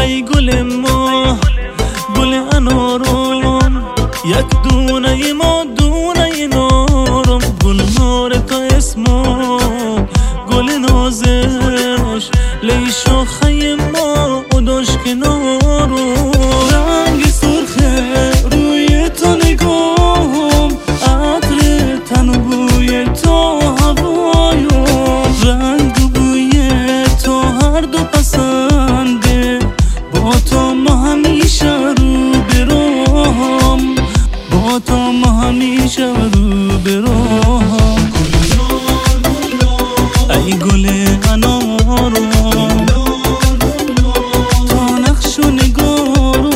ای گل ما گل انارم، یک دونه ما دونه نارم، گلنار تا اسما گل نازش لی شاخه ما اداش کنارم. رنگ سرخه روی تو نگاهم، عطر تن و بوی تو هوایم، رنگ و بوی تو هر دو پسنده، با تو ما همیشه رو برام، با تو ما همیشه رو برام. ای گل انارم تا نقش و نگارم،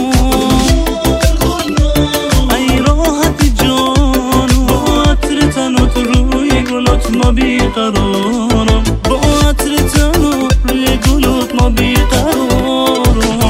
ای راحت جانم، با عطر تنت روی گلات ما بیقرارم، با عطر تنت روی گلات ما بیقرارم.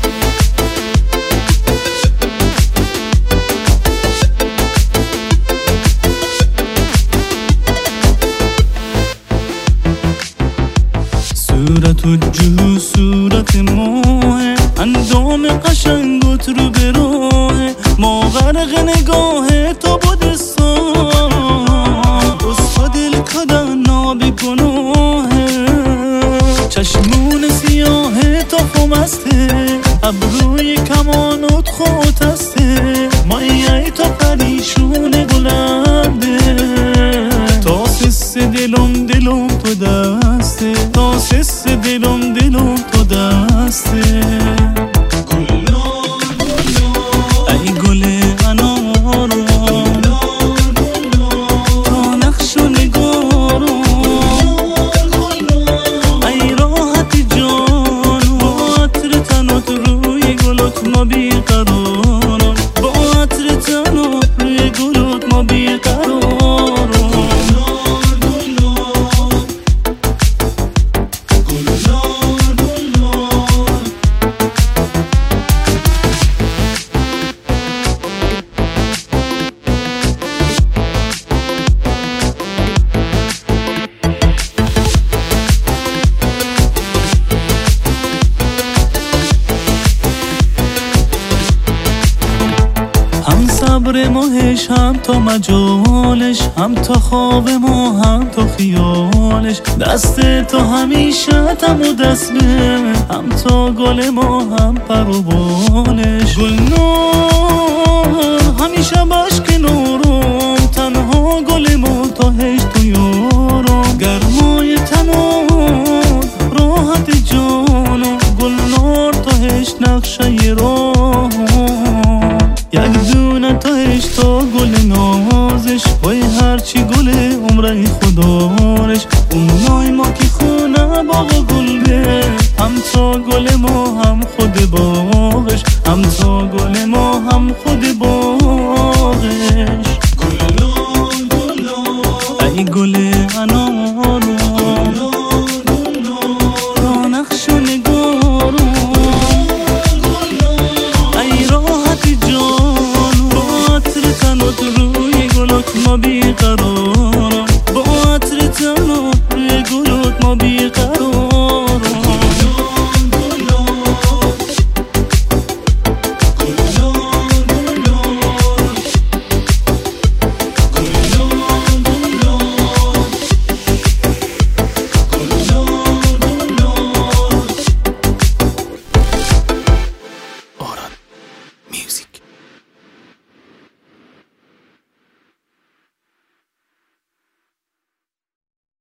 صورت و جو صورت ماه، اندام قشنگت رو به راه، ما غرق نگاه تو بودستان، رسخا دل کدن نابی گناه، چشمون سیاه تو خمسته، ابروی کمانت خوتسته، مایه تو پریشون بلنده، تا سس دلم تو دسته، تا سس دلم تو دسته. ای گل انارم تا نقش و نگارم، ای راحت جانم، با عطر تنت روی گلات ما بیقرارم، با عطر تنت روی گلات ما بیقرارم. هم صبر ماهش هم تا مجالش، هم تا خواب ما هم تا خیالش، دست تو همیشه تم و دست به، هم تا گل ما هم پر و بالش، گلنار همیشه باش کنارم، تنها گل ما تا هش تو یارم، گرمای تنم راحت جانم، گلنار تا هش نقشه راهم، یک دونه تاش تا گل نازش، وای هرچی گل عمره خدارش، اونای ما که خونه باغ گل به، هم تا گل ما هم خود با